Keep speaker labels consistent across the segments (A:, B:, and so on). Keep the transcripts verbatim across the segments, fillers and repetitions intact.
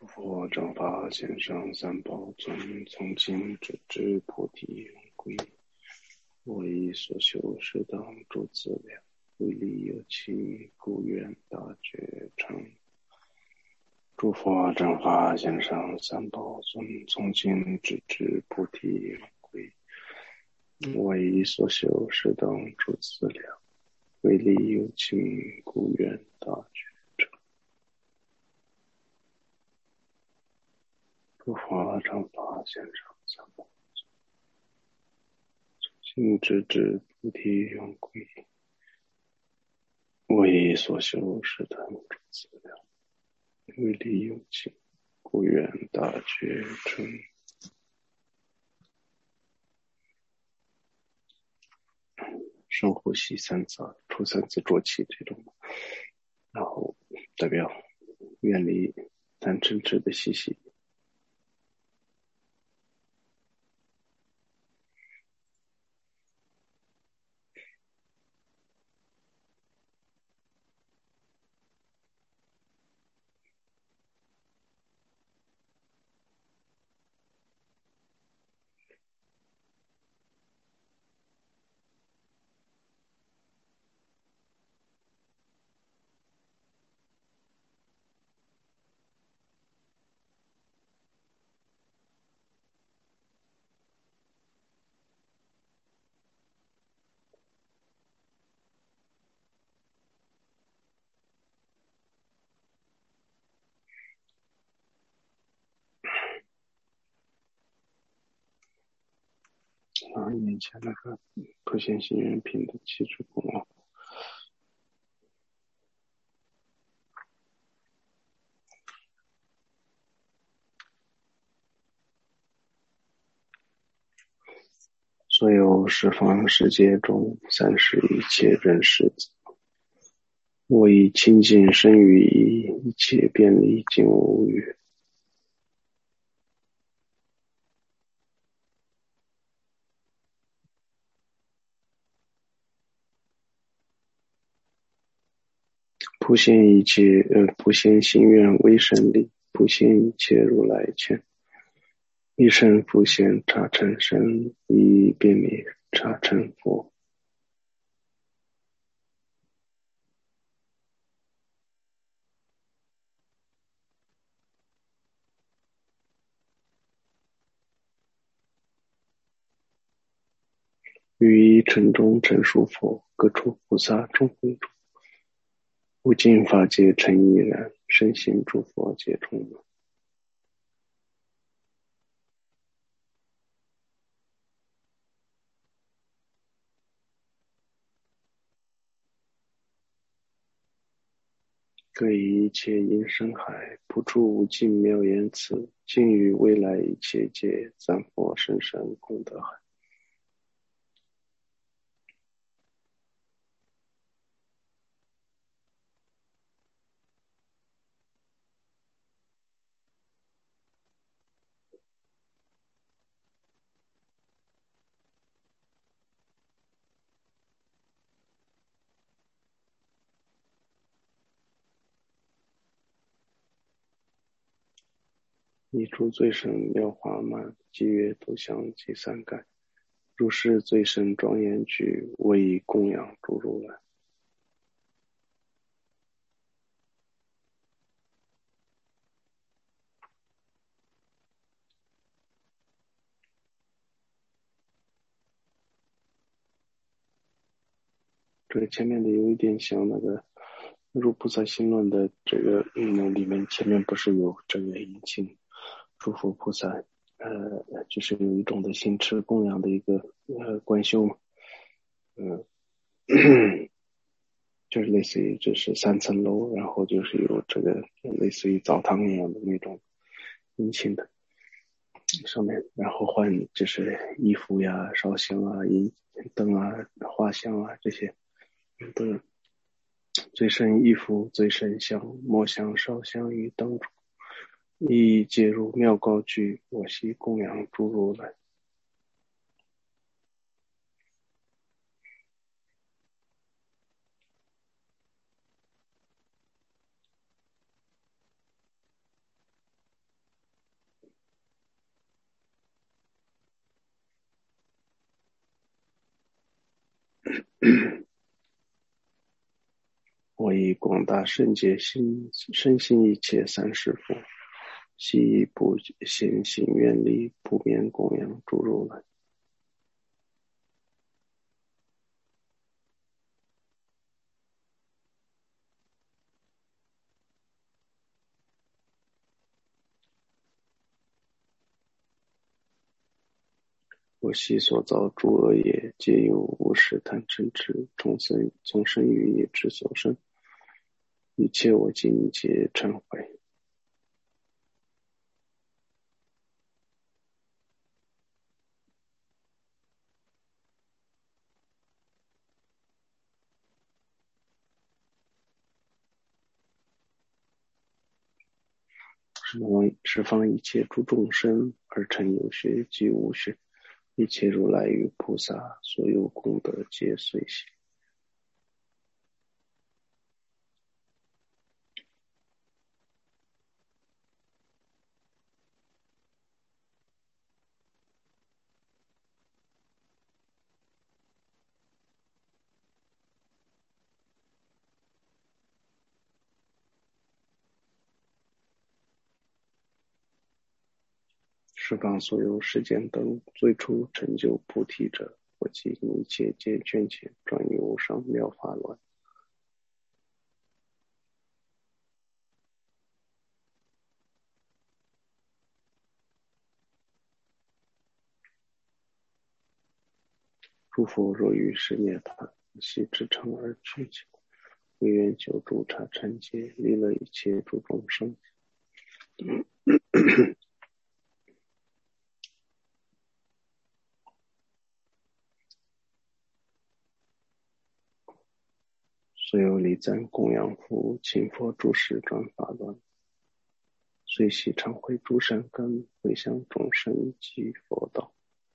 A: 诸佛正法显上三宝尊，从今直至菩提永归。我以所修是等诸资粮，为利有情，故愿大觉成。诸佛正法显上三宝尊，从今直至菩提永归。我以所修是等诸资粮，为利有情，故愿大觉成。诸佛正法显上三宝尊，从今直至菩提永归。我以所修是等诸资粮，为利有情，故愿大觉成。深呼吸三次，出三次浊气这种，然后代表远离贪嗔痴的习气。然后眼前那个普贤行愿品的气质功，所有十方世界中三世一切人世子，我以清净身语意，一切便利尽无余。普现一切呃，普现行愿为神力，普现一切如来前，一身复现刹尘身，一便利刹尘佛。于一尘中尘数佛，各处菩萨众会中，无尽法界尘依然，身心诸佛皆充满。各以一切因身海，普出无尽妙言辞，尽于未来一切界，赞佛深深功德海。一诸最胜妙华满，积月度相及三盖。如是最胜庄严具，我以供养诸如来。这个前面的有一点像那个入菩萨行论的这个嗯，里面前面不是有这个引请诸佛菩萨呃，就是有一种的行持供养的一个呃观修嘛，嗯、呃，就是类似于这是三层楼，然后就是有这个类似于澡堂一样的那种引请的上面，然后换就是衣服呀、烧香啊、银灯啊、画像啊这些都最胜衣服、最胜香、末香、烧香与灯烛，亦皆入妙高具，我悉供养诸如来。 我以广大圣界心身心一切三世佛，悉以不现行愿力，不免供养诸如来。我昔所造诸恶业，皆由无始贪嗔痴，众生众生于业之所生，一切我今皆忏悔。十方一切诸众生，而成有学及无学，一切如来与菩萨所有功德皆随喜。十方所有世间等最初成就菩提者，我今一切皆捐钱，转于无上妙法轮。诸佛若于是涅槃，悉至诚而去其，唯愿救助刹禅劫，利乐一切诸众生。所有礼赞供养服务，请佛诸事转法轮，随喜忏悔诸善根，回向众生及佛道。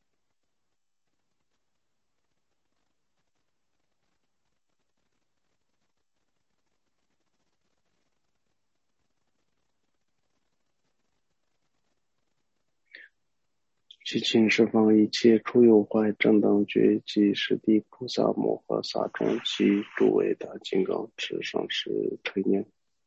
A: 祈请十方一切诸有怀正等觉及十地菩萨摩诃萨众及诸伟大金刚持上师垂念。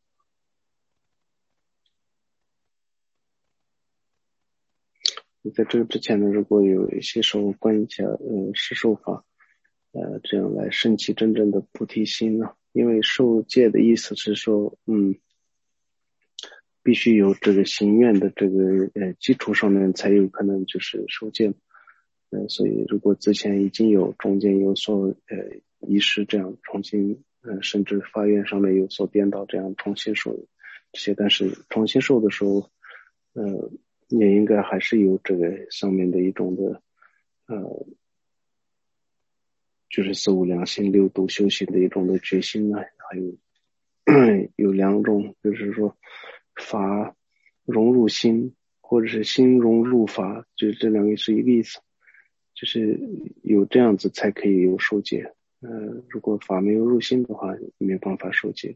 A: 在这个之前呢，如果有一些时候关一下呃施受法，呃这样来升起真正的菩提心呢，因为受戒的意思是说，嗯。必须有这个行愿的这个呃基础上面才有可能就是受戒，呃，所以如果之前已经有中间有所呃遗失，这样重新呃甚至发愿上面有所颠倒，这样重新受这些，但是重新受的时候，呃也应该还是有这个上面的一种的呃就是四无量心六度修行的一种的决心呢，还有有两种，就是说法融入心，或者是心融入法，就这两个是一个意思，就是有这样子才可以有受戒。呃，如果法没有入心的话，没办法受戒。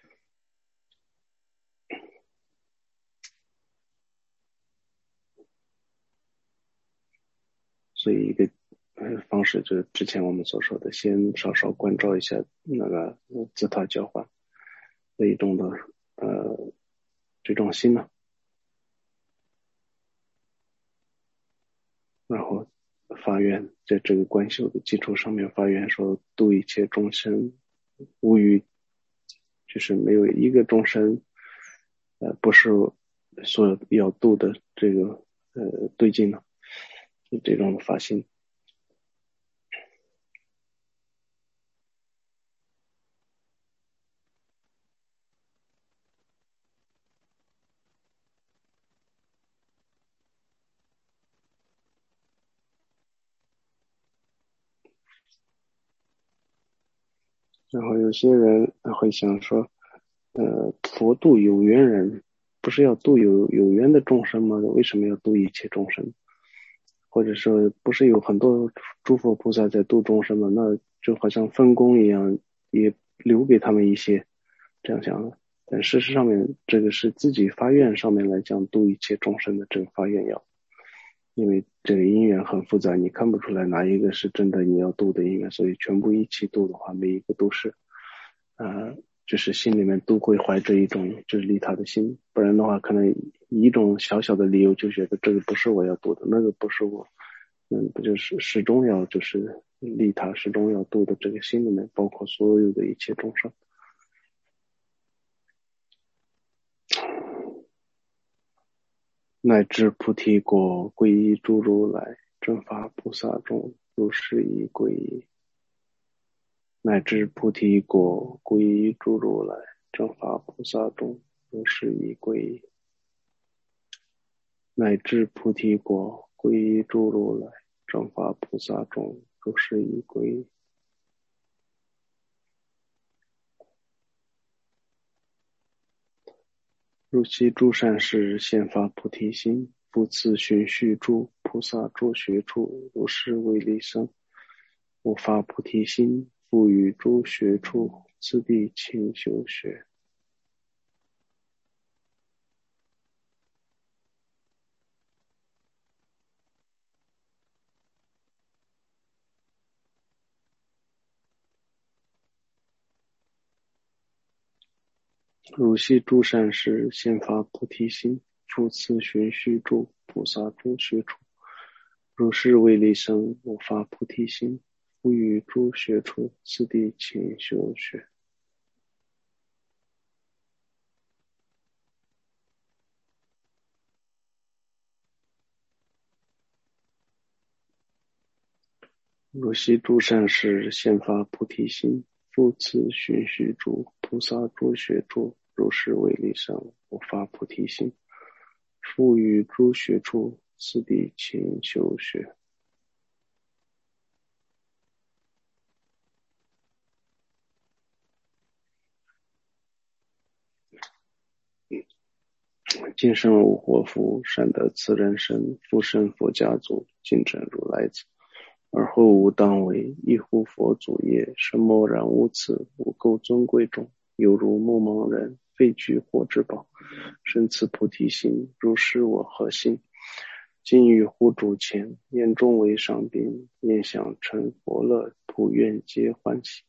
A: 所以一个呃方式就是之前我们所说的，先稍稍关照一下那个自他交换的一种的呃这种心呢，然后发愿在这个观修的基础上面发愿说度一切众生无余，就是没有一个众生呃不是所要度的这个呃对境呢，就这种发心。然后有些人会想说，呃，佛度有缘人，不是要度有有缘的众生吗？为什么要度一切众生？或者说，不是有很多诸佛菩萨在度众生吗？那就好像分工一样，也留给他们一些，这样想的。但事实上面，这个是自己发愿上面来讲度一切众生的这个发愿要。 因为这个因缘很复杂，你看不出来哪一个是真的你要度的因缘，所以全部一起度的话，每一个都是呃，就是心里面都会怀着一种就是利他的心，不然的话可能以一种小小的理由就觉得这个不是我要度的，那个不是我，嗯，不就是始终要就是利他，始终要度的这个心里面包括所有的一切众生。乃至菩提果，皈依诸如来正法菩萨众，如是一皈依。乃至菩提果，皈依诸如来正法菩萨众，如是一皈依。乃至菩提果，皈依诸如来正法菩萨众，如是一皈依。如其诸善事，现发菩提心，复次循序诸菩萨诸学处，如是为利生。我发菩提心，复于诸学处，次第勤修学。如系诸善事，现发菩提心，复次循序诸菩萨诸学处，如是为利生。我发菩提心，复于诸学处，次第勤修学。如系诸善事，现发菩提心，复次循序诸菩萨诸学处，如是为利生。我发菩提心，复于诸学处，次第勤修学。今生无祸福，善得此人身，复生佛家族，今成如来子。而后无当为，一乎佛祖业，身默然无此，无垢尊贵重，犹如目盲人，废具火之宝，生此菩提心，如是我何心？今于护主前，眼中为上宾，念想成佛乐，普愿皆欢喜。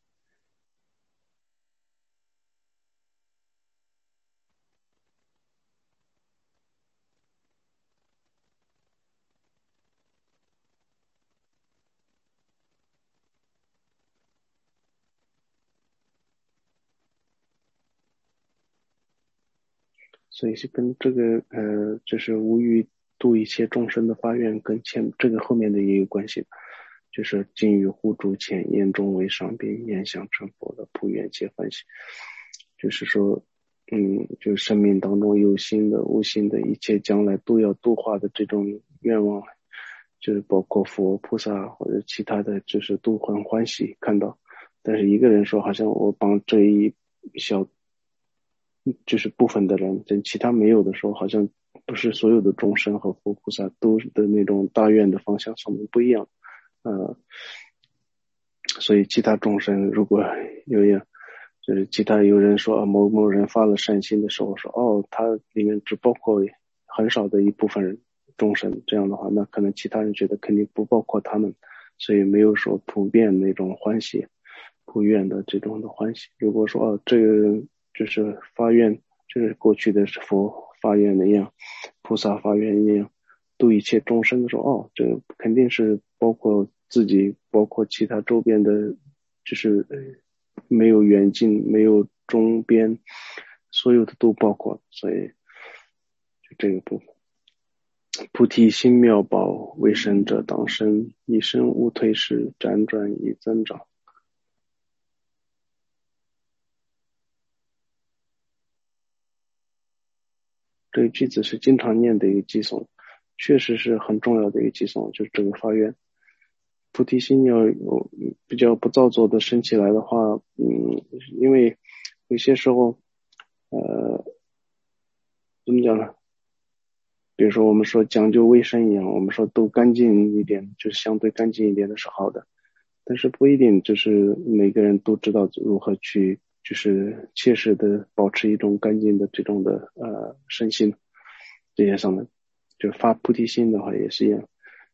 A: 所以是跟这个呃，就是无欲度一切众生的发愿，跟前这个后面的也有关系。就是今于护主前，眼中为上宾，念想成佛的普愿皆欢喜。就是说，嗯，就是生命当中有心的、无心的一切将来都要度化的这种愿望，就是包括佛菩萨或者其他的，就是都很欢喜看到。但是一个人说，好像我帮这一小。就是部分的人，但其他没有的时候，好像不是所有的众生和佛菩萨都的那种大愿的方向上面不一样，呃，所以其他众生如果有样，就是其他有人说啊某某人发了善心的时候说哦，他里面只包括很少的一部分人众生，这样的话，那可能其他人觉得肯定不包括他们，所以没有说普遍那种欢喜、普愿的这种的欢喜。如果说哦，这个人就是发愿，就是过去的佛发愿那样，菩萨发愿一样，度一切众生的时候，哦，这个肯定是包括自己，包括其他周边的，就是没有远近，没有中边，所有的都包括，所以就这个部分。菩提心妙宝，为生者当生，一生无退失，辗转以增长。这个句子是经常念的一个偈颂，确实是很重要的一个偈颂，就是这个发愿。菩提心要有比较不造作的升起来的话，嗯，因为有些时候，呃，怎么讲呢？比如说我们说讲究卫生一样，我们说都干净一点，就是相对干净一点的是好的，但是不一定就是每个人都知道如何去就是切实的保持一种干净的这种的呃身心这些上面，就发菩提心的话也是一样，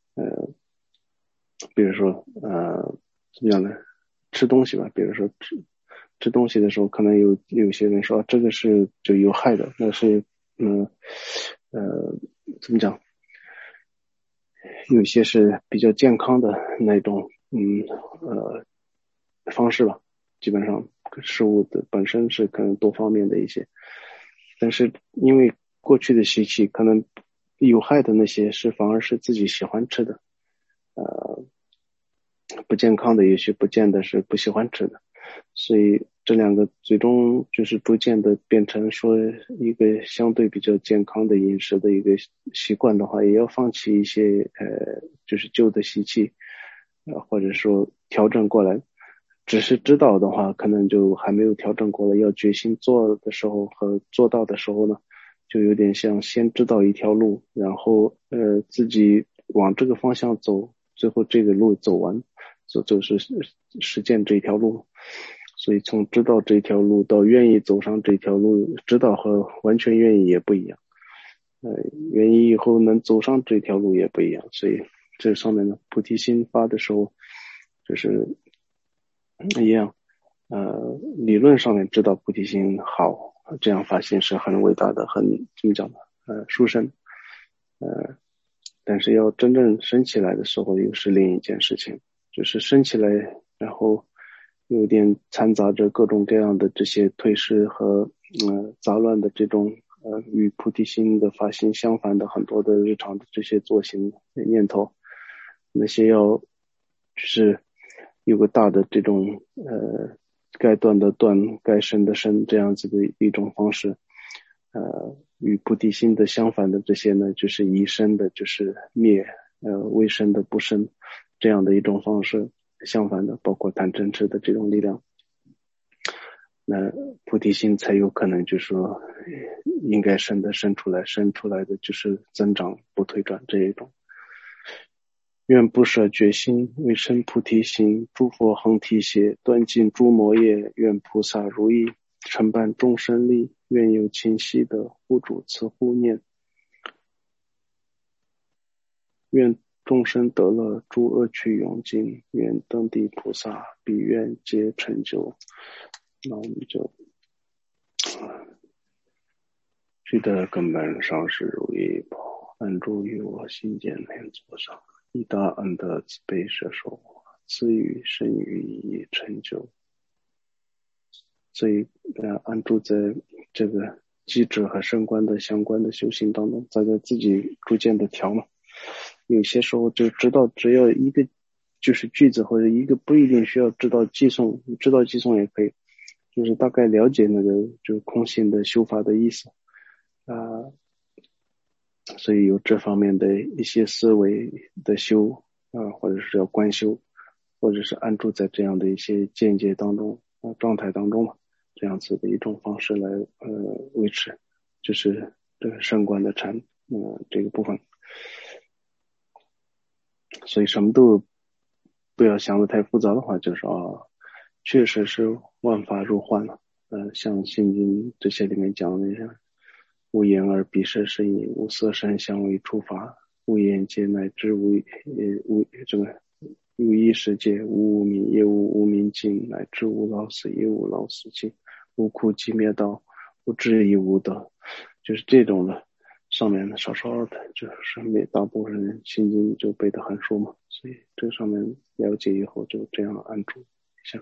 A: 呃，比如说呃怎么样呢？吃东西吧，比如说吃吃东西的时候，可能有有些人说、啊、这个是就有害的，那是嗯呃怎么讲？有些是比较健康的那种嗯呃方式吧。基本上食物的本身是可能多方面的一些，但是因为过去的习气，可能有害的那些是反而是自己喜欢吃的，呃，不健康的也许不见得是不喜欢吃的，所以这两个最终就是逐渐的变成说一个相对比较健康的饮食的一个习惯的话，也要放弃一些呃就是旧的习气，呃或者说调整过来。只是知道的话，可能就还没有调整过来。要决心做的时候和做到的时候呢，就有点像先知道一条路，然后呃自己往这个方向走，最后这个路走完，就就是实践这条路。所以从知道这条路到愿意走上这条路，知道和完全愿意也不一样。呃，愿意以后能走上这条路也不一样。所以这上面呢，菩提心发的时候，就是一样。呃，理论上面知道菩提心好，这样发心是很伟大的，很怎么讲呢？呃，殊胜。呃，但是要真正升起来的时候，又是另一件事情。就是升起来，然后有点掺杂着各种各样的这些退失和呃杂乱的这种呃与菩提心的发心相反的很多的日常的这些作行念头，那些要就是有个大的这种呃该断的断，该生的生这样子的一种方式。呃，与菩提心的相反的这些呢，就是以生的，就是灭，呃，未生的不生，这样的一种方式。相反的，包括贪嗔痴的这种力量，那菩提心才有可能就是说应该生的生出来，生出来的就是增长不退转这一种。愿不舍决心，为生菩提心，诸佛恒提携，断尽诸魔业，愿菩萨如意，承办众生力，愿有清晰的护主慈护念，愿众生得乐，诸恶趣永尽，愿登地菩萨彼愿皆成就。那我们就须得根本上师如意宝，安住于我心间莲座上，以大恩德慈悲摄受我，赐予生于意成就。所以呃，安住在这个机制和升观的相关的修行当中，大家自己逐渐的调嘛。有些时候就知道只要一个就是句子或者一个不一定需要知道寄送，知道寄送也可以，就是大概了解那个就是空性的修法的意思啊、呃，所以有这方面的一些思维的修啊、呃，或者是叫观修，或者是安住在这样的一些见解当中啊、呃、状态当中嘛，这样子的一种方式来呃维持，就是这个升观的禅呃这个部分。所以什么都不要想得太复杂的话，就是啊，确实是万法如幻了。呃，像心经这些里面讲的那些，无言而彼是是以无色声香味触法，无眼界乃至无呃无这个无意识界，无无明也无无明尽，乃至无老死也无老死尽，无苦集灭道，无智亦无得，就是这种的。上面少少的，就是每大部分人心经就背得很熟嘛，所以这上面了解以后就这样按住一下。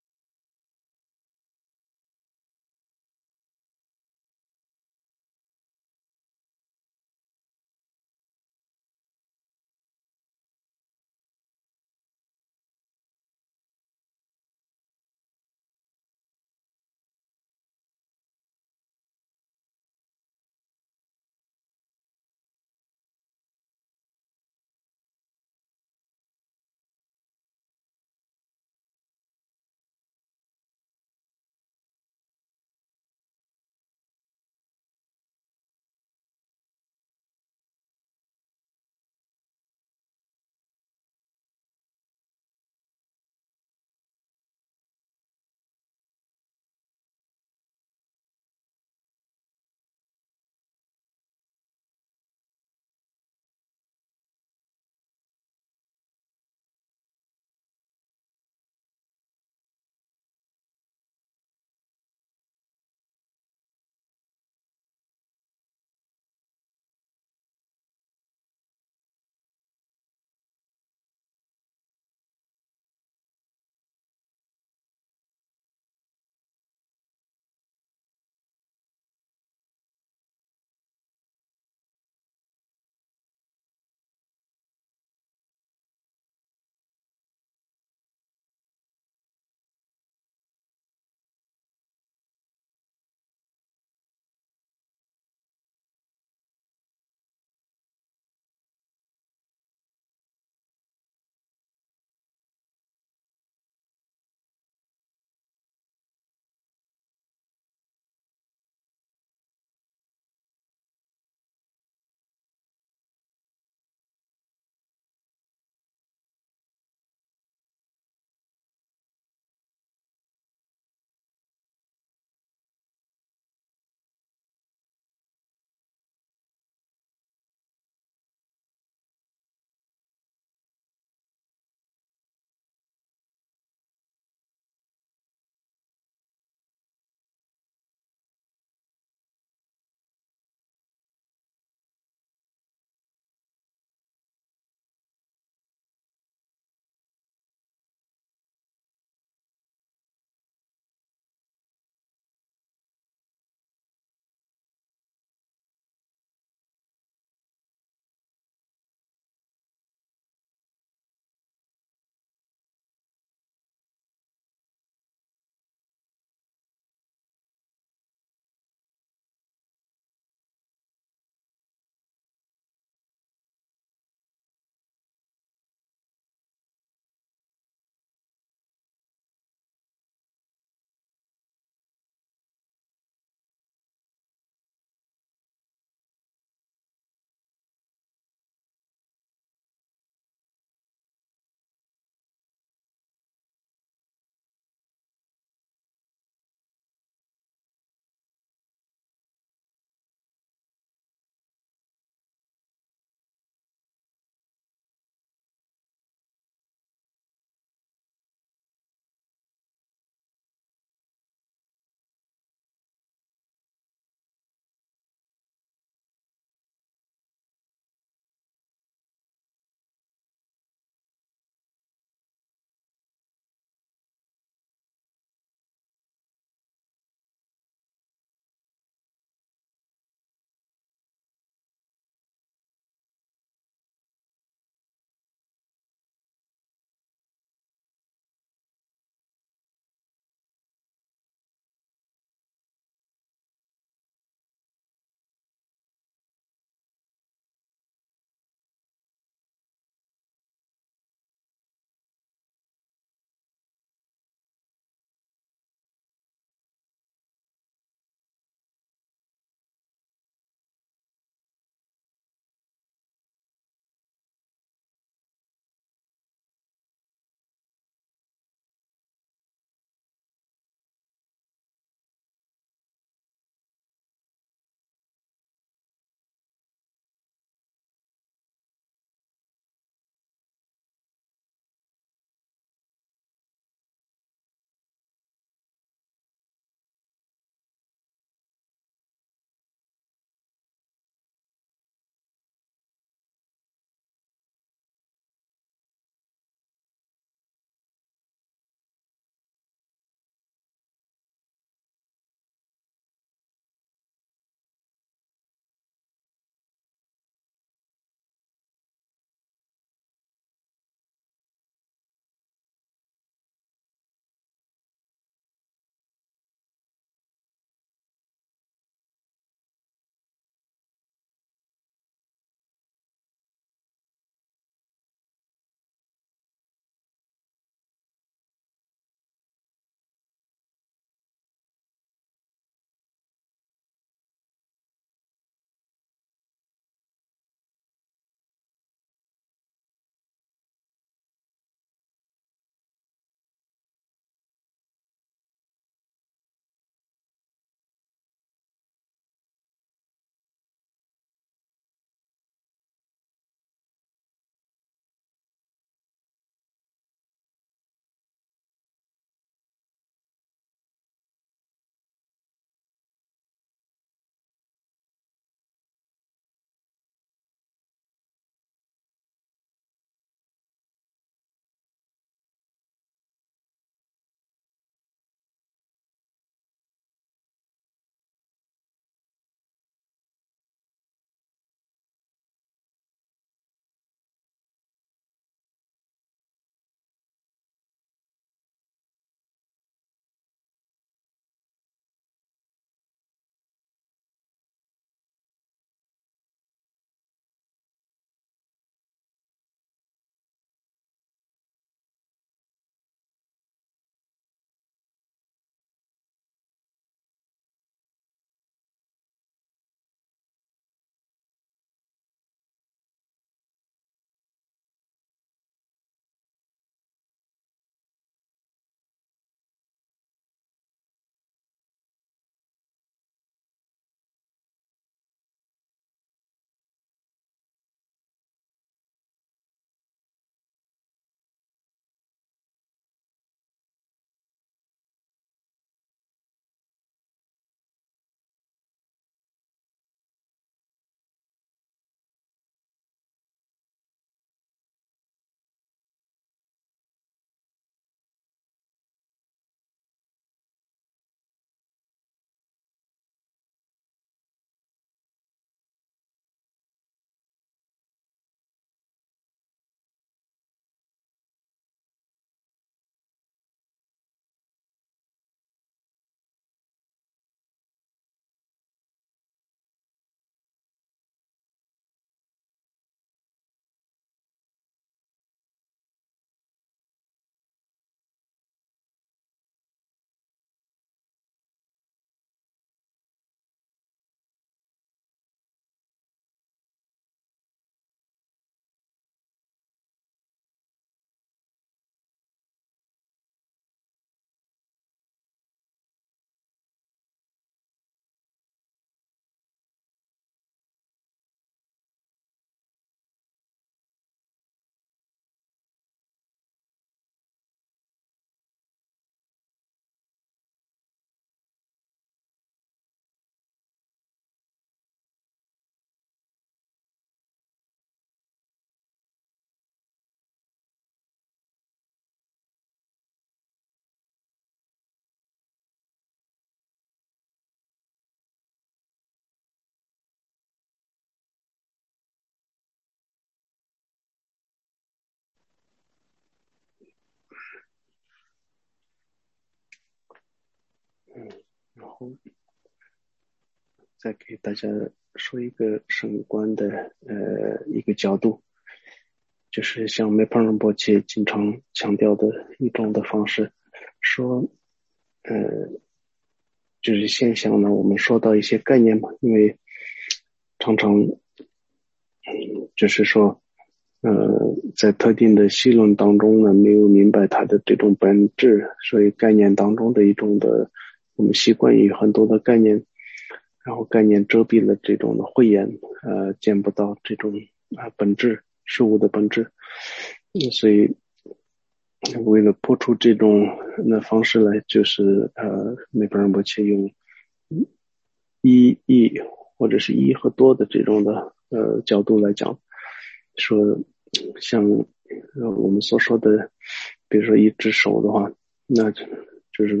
A: 后再给大家说一个升观的呃一个角度，就是像梅帕仁波切经常强调的一种的方式，说呃就是现象呢，我们说到一些概念嘛，因为常常就是说呃在特定的系论当中呢，没有明白它的这种本质，所以概念当中的一种的我们习惯于很多的概念，然后概念遮蔽了这种的慧眼，呃见不到这种啊、呃、本质事物的本质，所以为了破除这种的方式来，就是呃梅帕仁波切用一一或者是一和多的这种的呃角度来讲，说像呃我们所说的，比如说一只手的话，那就是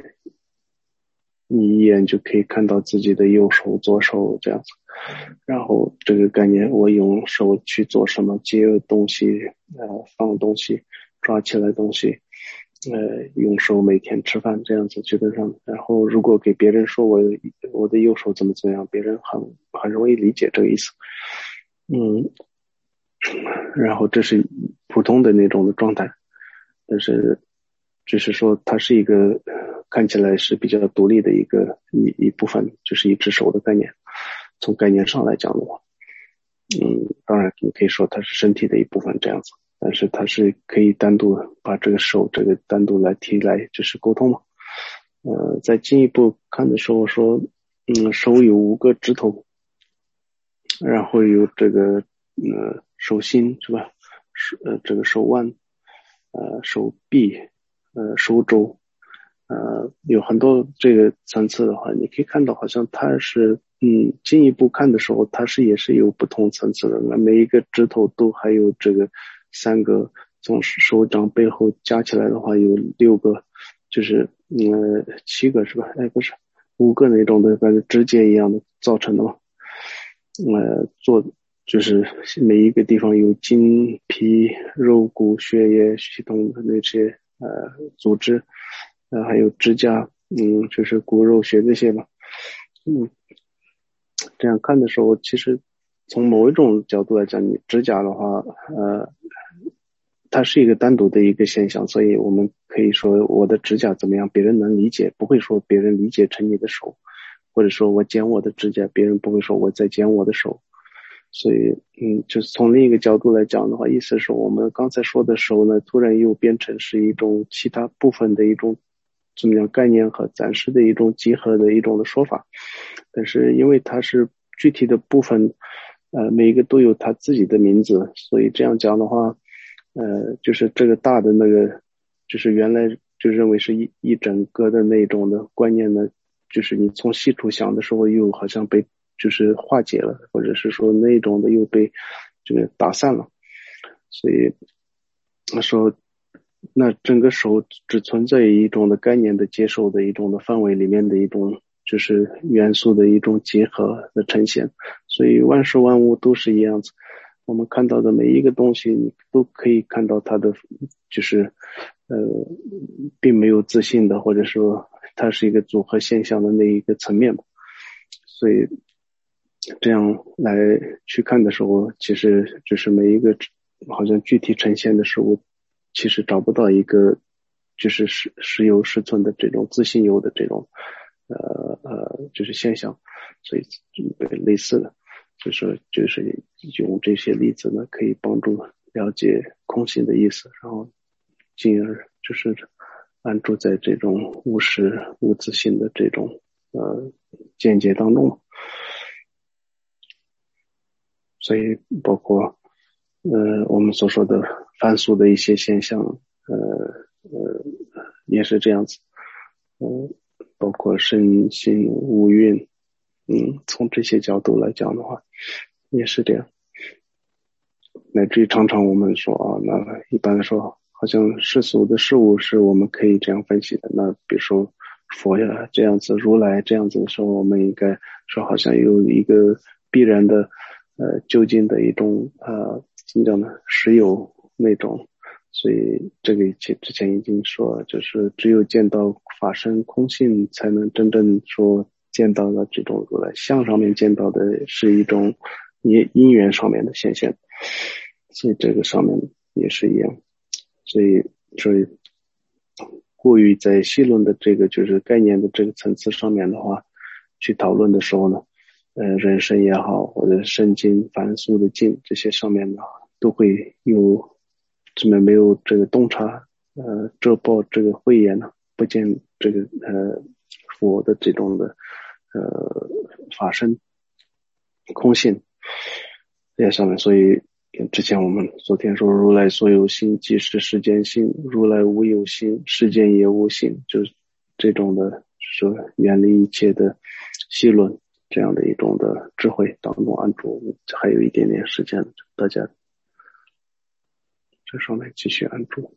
A: 你一眼就可以看到自己的右手左手这样子，然后这个概念我用手去做什么，接东西呃放东西抓起来东西，呃用手每天吃饭这样子基本上，然后如果给别人说我我的右手怎么怎么样，别人很很容易理解这个意思，嗯，然后这是普通的那种的状态，但是只是说它是一个看起来是比较独立的一个一一部分，就是一只手的概念，从概念上来讲的话，嗯，当然你可以说它是身体的一部分这样子，但是它是可以单独把这个手这个单独来提来就是沟通嘛。呃，再进一步看的时候说，嗯，手有五个指头，然后有这个呃手心是吧？手呃这个手腕，呃手臂，呃手肘，呃有很多这个层次的话，你可以看到好像它是嗯进一步看的时候，它是也是有不同层次的，那每一个指头都还有这个三个，从手掌背后加起来的话有六个，就是呃七个是吧？哎不是五个那种的，感觉指节一样的造成的嘛。呃，做就是每一个地方有筋皮肉骨血液系统的那些呃组织，呃还有指甲，嗯，就是骨肉血这些吧，嗯，这样看的时候，其实从某一种角度来讲，你指甲的话，呃，它是一个单独的一个现象，所以我们可以说我的指甲怎么样，别人能理解，不会说别人理解成你的手，或者说我剪我的指甲，别人不会说我在剪我的手。所以，嗯，就是从另一个角度来讲的话，意思是我们刚才说的手呢，突然又变成是一种其他部分的一种怎么样概念和暂时的一种集合的一种的说法。但是因为它是具体的部分，呃，每一个都有它自己的名字，所以这样讲的话，呃，就是这个大的那个，就是原来就认为是一一整个的那种的观念呢，就是你从细处想的时候，又好像被就是化解了，或者是说那种的又被这个打散了，所以他说那整个手只存在于一种的概念的接受的一种的范围里面的一种就是元素的一种结合的呈现，所以万事万物都是一样子，我们看到的每一个东西你都可以看到它的就是呃并没有自信的，或者说它是一个组合现象的那一个层面，所以这样来去看的时候，其实就是每一个好像具体呈现的事物，其实找不到一个就是实实有实存的这种自信有的这种呃呃就是现象，所以类似的就是就是用这些例子呢，可以帮助了解空性的意思，然后进而就是安住在这种无实无自性的这种呃见解当中。所以包括呃我们所说的凡俗的一些现象，呃呃也是这样子，嗯、呃，包括身心五蕴，嗯，从这些角度来讲的话，也是这样。乃至于常常我们说啊，那一般来说，好像世俗的事物是我们可以这样分析的。那比如说佛呀这样子，如来这样子的时候，我们应该说好像有一个必然的呃究竟的一种呃怎么讲呢，实有那种。所以这个之前已经说，就是只有见到法身空性，才能真正说见到了这种如来相上面见到的是一种因因缘上面的现象，所以这个上面也是一样。所以所以过于在细论的这个就是概念的这个层次上面的话，去讨论的时候呢，呃，人生也好，或者圣经、凡俗的经这些上面呢，都会有这么没有这个洞察，呃，遮报这个慧眼呢，不见这个呃佛的这种的呃法身空性这些上面，所以之前我们昨天说如来所有性即是世间性，如来无有性，世间也无性，就是这种的说远离一切的细论这样的一种的智慧当中安住，还有一点点时间，大家这上面继续安住。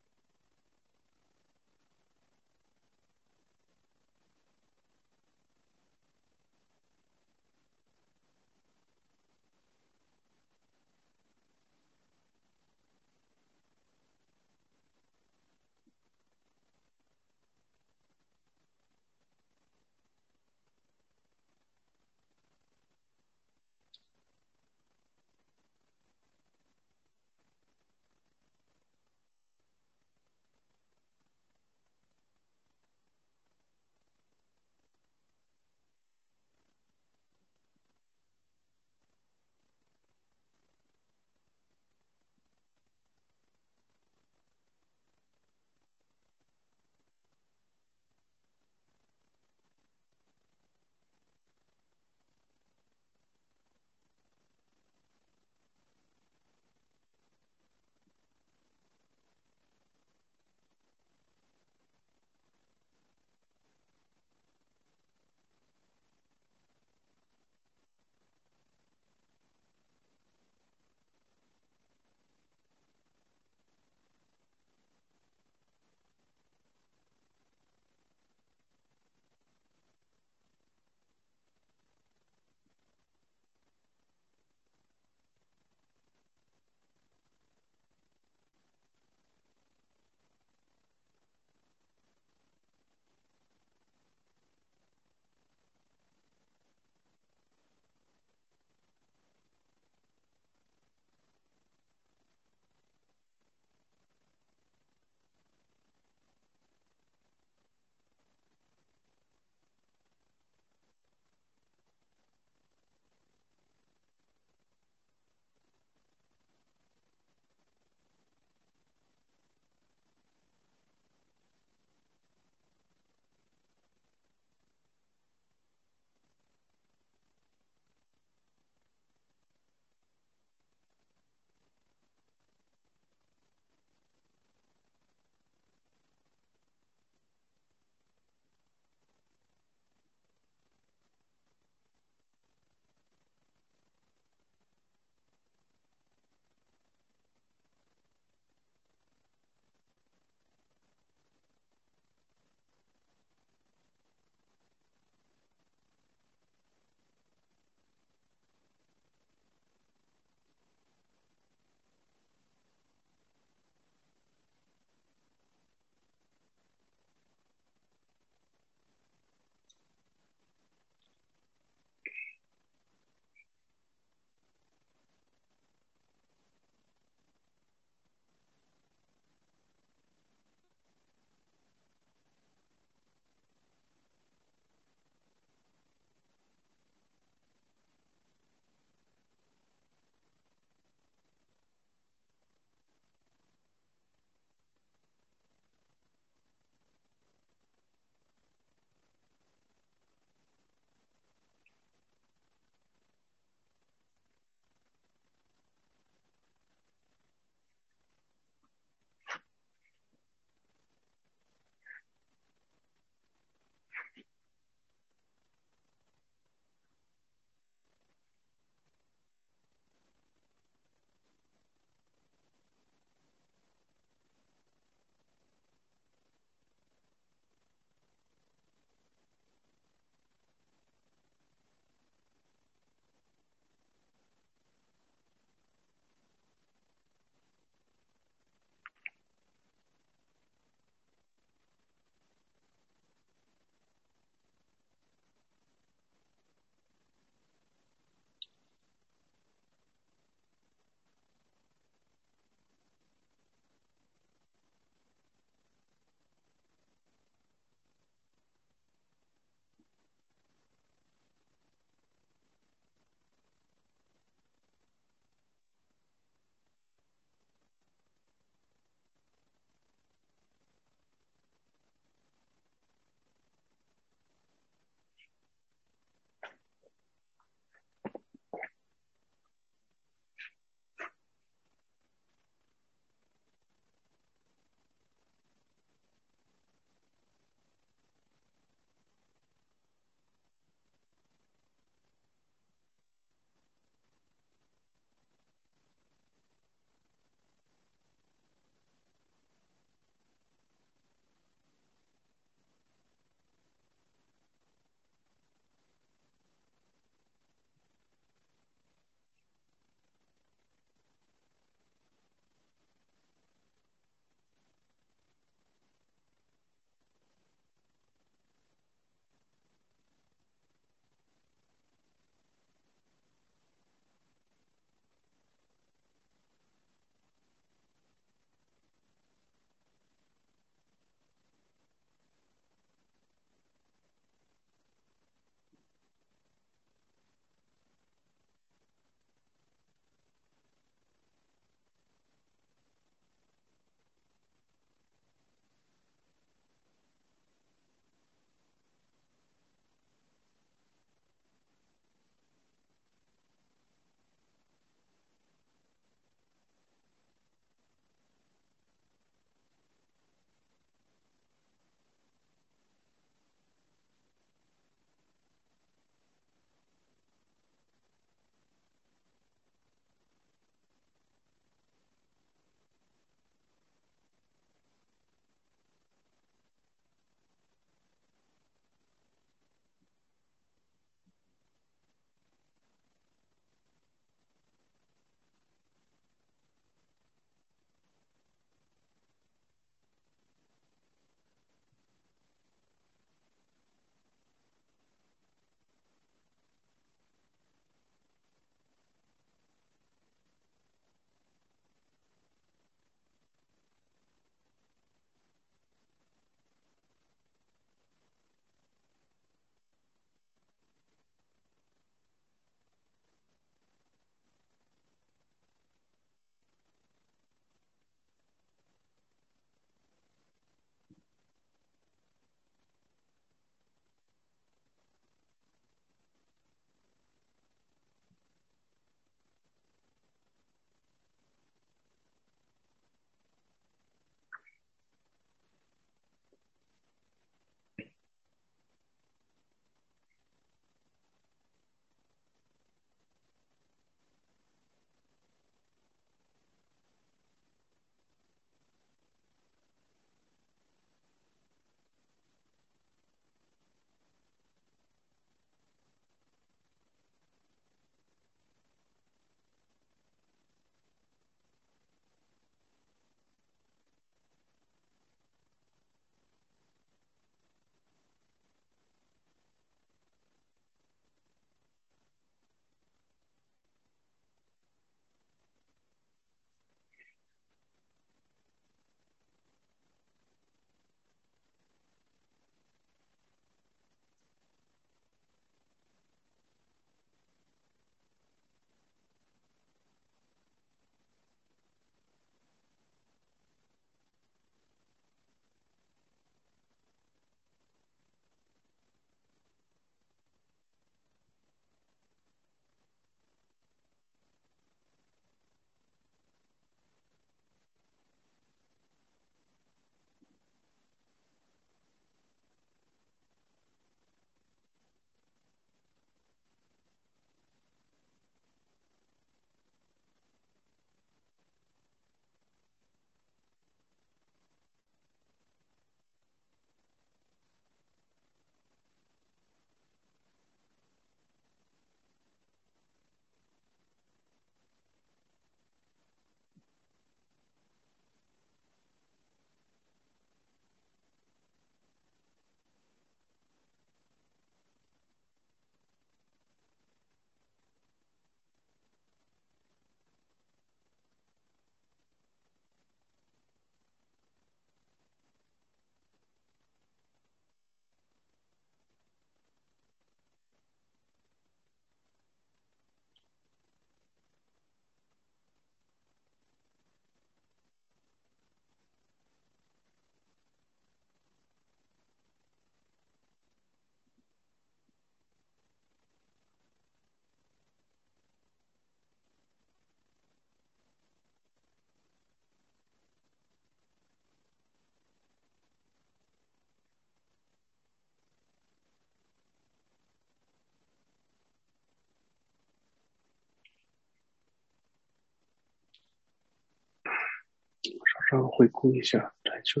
A: 上回顾一下禅修。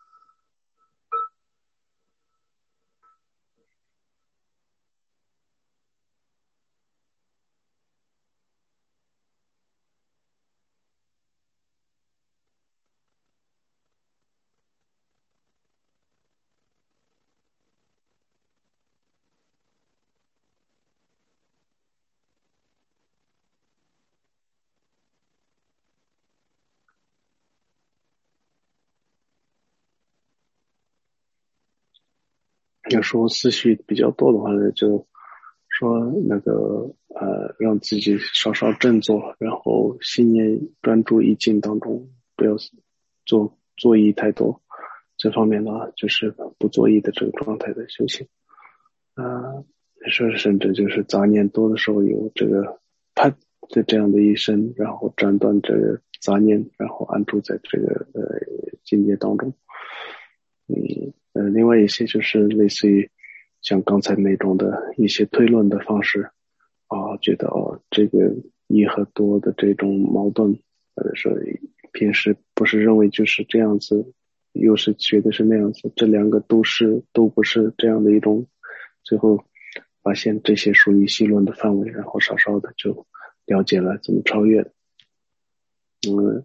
A: 有时候思绪比较多的话呢，就说那个呃，让自己稍稍振作，然后心念专注意境当中，不要做作意太多。这方面呢，就是不作意的这个状态的修行。啊、呃，说甚至就是杂念多的时候，有这个啪的这样的一声，然后斩断这个杂念，然后安住在这个呃境界当中。嗯呃，另外一些就是类似于像刚才那种的一些推论的方式啊，觉得哦，这个一和多的这种矛盾，或者说平时不是认为就是这样子，又是觉得是那样子，这两个都是都不是这样的一种，最后发现这些属于细论的范围，然后稍稍的就了解了怎么超越的。嗯，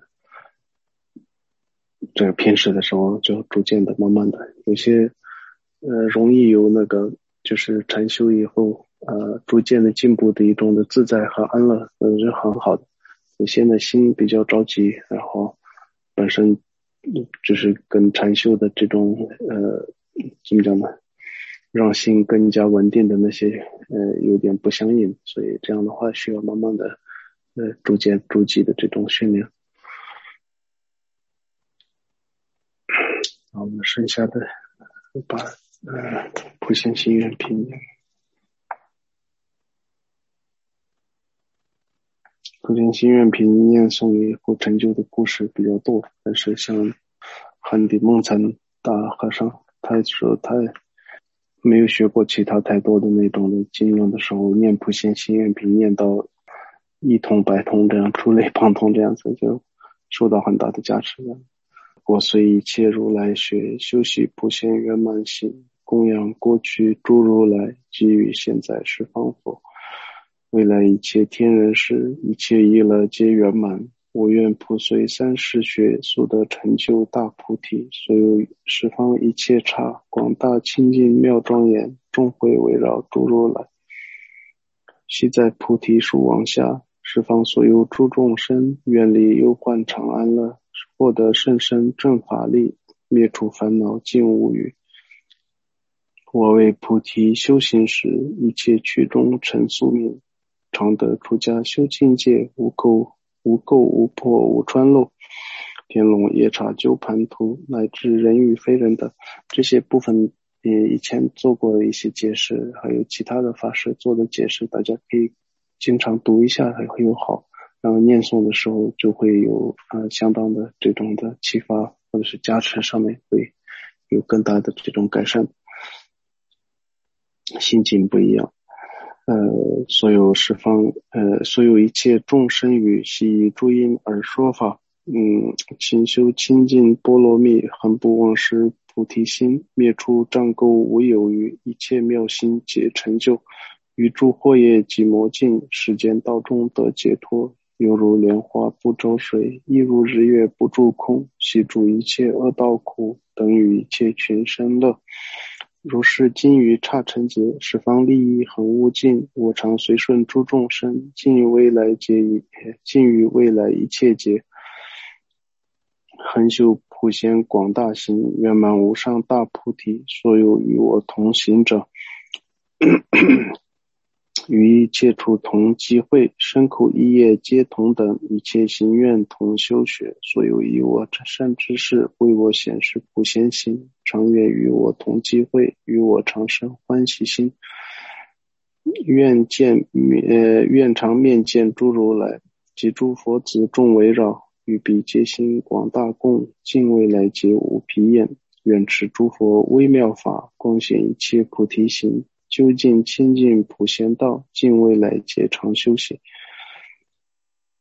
A: 这个平时的时候就逐渐的慢慢的有些呃容易有那个就是禅修以后呃逐渐的进步的一种的自在和安乐，呃是很好的。有些呢心比较着急，然后本身就是跟禅修的这种呃怎么讲呢，让心更加稳定的那些呃有点不相应，所以这样的话需要慢慢的呃逐渐逐级的这种训练。我们剩下的把呃普贤行愿品念，普贤行愿品念诵以后成就的故事比较多，但是像汉地梦参大和尚，他说他没有学过其他太多的那种的经论的时候，念普贤行愿品念到一通百通这样触类旁通这样子，就受到很大的加持了。我随一切如来学，修习普贤圆满行，供养过去诸如来，给予现在十方佛，未来一切天人世，一切意乐皆圆满。我愿普随三世学，速得成就大菩提。所有十方一切刹，广大清净妙庄严，众会围绕诸如来。悉在菩提树王下，十方所有诸众生，愿离忧患常安乐，获得甚深正法力，灭除烦恼尽无余。我为菩提修行时，一切曲中成宿命，常得出家修境界，无垢无垢无破无穿漏，天龙夜叉鸠盘荼，乃至人与非人的这些部分，也以前做过一些解释，还有其他的法师做的解释，大家可以经常读一下，还会有好，然后念诵的时候就会有呃相当的这种的启发，或者是加持上面会有更大的这种改善，心境不一样。呃，所有十方，呃，所有一切众生语，悉以诸因而说法。嗯，勤修清净波罗蜜，恒不忘失菩提心，灭除障垢无有余，一切妙心皆成就。于诸惑业即魔尽，世间道中得解脱。犹如莲花不着水，亦如日月不住空，悉诸一切恶道苦，等于一切群生乐。如是今于刹尘劫，十方利益恒无尽，我常随顺诸众生，尽于未来劫一，尽于未来一切劫，恒修普贤广大行，圆满无上大菩提。所有与我同行者，于一切处同机会，身口意业皆同等，一切行愿同修学。所有以我善知识为我显示普贤行，常愿与我同机会，与我常生欢喜心。愿见呃愿常面见诸如来，及诸佛子众围绕，与彼皆心广大供，尽未来劫无疲厌。愿持诸佛微妙法，光显一切菩提行，究竟清净普贤道，尽未来劫常修行。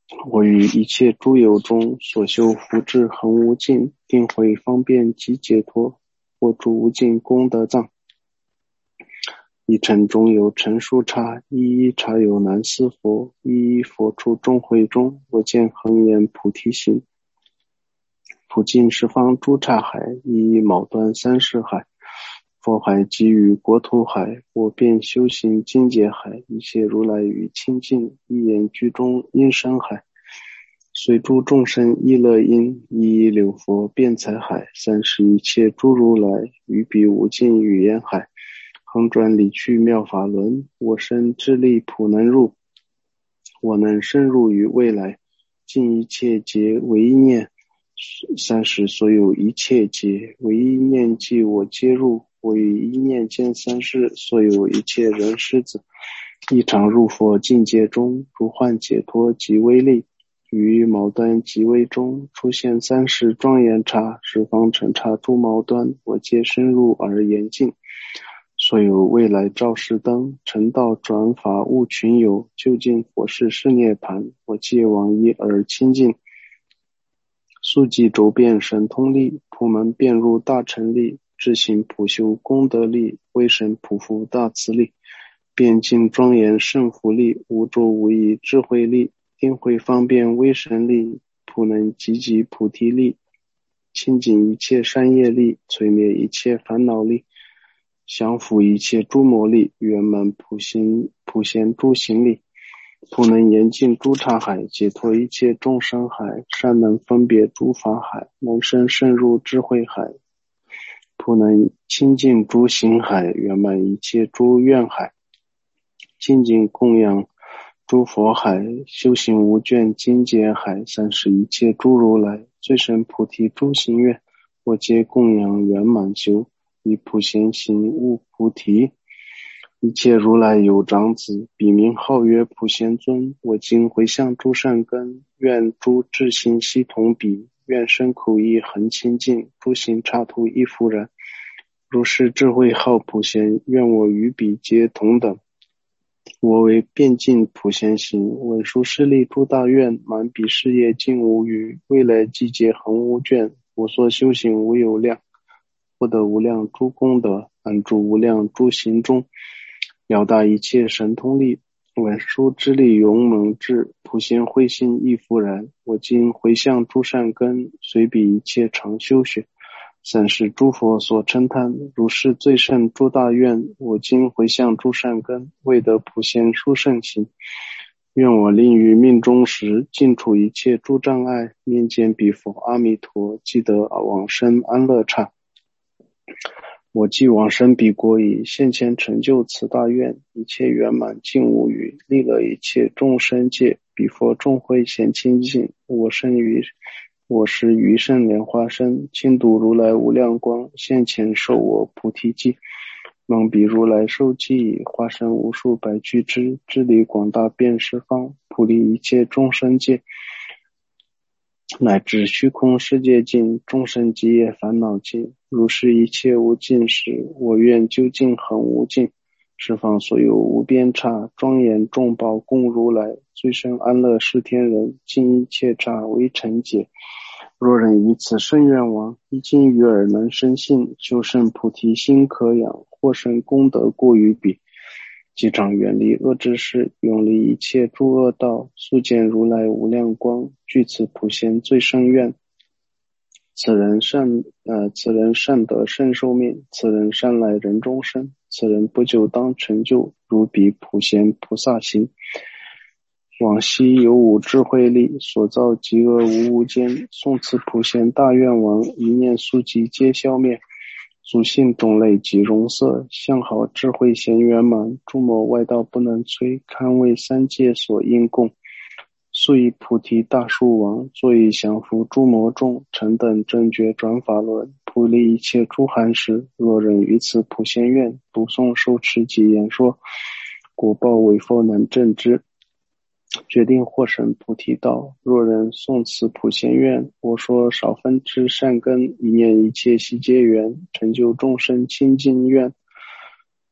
A: 我于一切诸有中所修福智恒无尽，定慧方便及解脱，或诸无尽功德藏。一尘中有尘数刹，一一刹有南斯佛，一一佛处众会中，我见恒言菩提心。普尽十方诸刹海，一一卯端三世海，佛海给予国土海，我便修行境界海，一切如来与清净，一言居中因身海，随诸众生意乐因，一一流佛辩才海，三世一切诸如来，于彼无尽语言海，恒转理趣妙法轮，我身智力普能入，我能深入于未来，尽一切劫为一念，三世所有一切劫为一念即我皆入，我于一念间三世所有一切人师子，一常入佛境界中，如幻解脱即为力，于毛端即为中，出现三世庄严刹，十方尘刹诸毛端，我皆深入而严净。所有未来照世灯，成道转法悟群有，究竟佛事是涅盘，我皆往一而清净。速记周遍神通力，普门遍入大乘力，智行普修功德力，威神普福大慈力，遍尽庄严胜福力，无著无异智慧力，定慧方便威神力，普能积集菩提力，清净一切善业力，摧灭一切烦恼力，降伏一切诸魔力，圆满普行普贤诸行力，普能严禁诸刹海，解脱一切众生海，善能分别诸法海，能生深入智慧海，普能清净诸行海，圆满一切诸愿海，清净供养诸佛海，修行无倦精解海，三世一切诸如来，最深菩提诸行愿，我皆供养圆满修，以普贤行悟菩提。一切如来有长子，彼名号曰普贤尊，我今回向诸善根，愿诸智行悉同彼，愿身口意恒清净，诸行刹土亦复然。如是智慧号普贤，愿我与彼皆同等。我为遍尽普贤行，文殊师利诸大愿，满彼事业尽无余，未来季节恒无倦，我所修行无有量，获得无量诸功德，安住无量诸行中，了达一切神通力，文殊之力勇猛智，普贤慧心亦复然。我今回向诸善根，随彼一切常修学，三世诸佛所称叹，如是最胜诸大愿，我今回向诸善根，为得普贤殊胜行。愿我令于命终时，尽除一切诸障碍，面见彼佛阿弥陀，即得往生安乐刹。我既往生彼国矣，现前成就此大愿，一切圆满尽无余，利乐一切众生界，彼佛众会显清净，我生于我时余胜莲花生，亲睹如来无量光，现前授我菩提记。蒙彼如来受记已，化身无数百俱胝，智力广大遍十方，普利一切众生界，乃至虚空世界尽，众生极业烦恼尽。如是一切无尽时，我愿究竟恒无尽，十方所有无边刹，庄严众宝供如来，最胜安乐是天人，尽一切刹为成解。若人以此圣愿王，一经于耳能生信，修胜菩提心可养，或生功德过于彼。即常远离恶之事，永离一切诸恶道，速见如来无量光，具此普贤最胜愿。此人善呃，此人善得胜寿命，此人善来人中生，此人不久当成就，如彼普贤菩萨行。往昔有无智慧力，所造极恶无无间，诵此普贤大愿王，一念速即皆消灭。祖性种类及容色，相好智慧贤圆满，诸魔外道不能摧，堪为三界所应供。速以菩提大树王，作以降伏诸魔众，成等正觉转法轮，普利一切诸寒食。若人于此普贤愿，读诵受持及言说，果报为否能证之，决定获生菩提道。若人诵此普贤愿，我说少分之善根，一念一切悉皆缘，成就众生清净愿。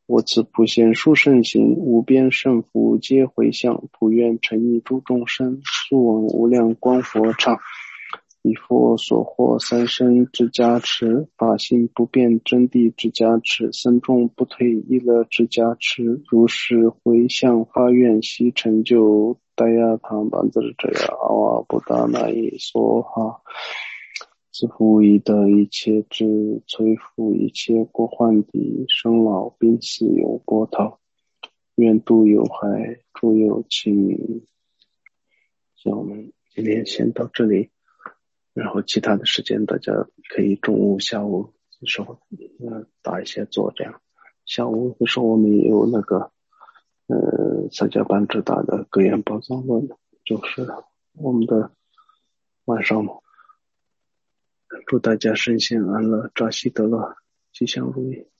A: 我此普贤殊胜行，无边胜福皆回向，普愿诚意诸众生，速闻无量光佛刹。以佛所获三身之加持，法性不变真谛之加持，僧众不退意乐之加持，如是回向发愿悉成就，大雅唐班子这呀阿瓦布达那伊梭哈。自负以得一切智，摧伏一切过患敌，生老病死有波涛，愿度有害诸有情。那我们今天先到这里，然后其他的时间大家可以中午下午的时候呃打一些坐，这样下午的时候我们也有那个呃参加班智达的格言宝藏论，就是我们的晚上嘛。祝大家身心安乐，扎西德勒，吉祥如意。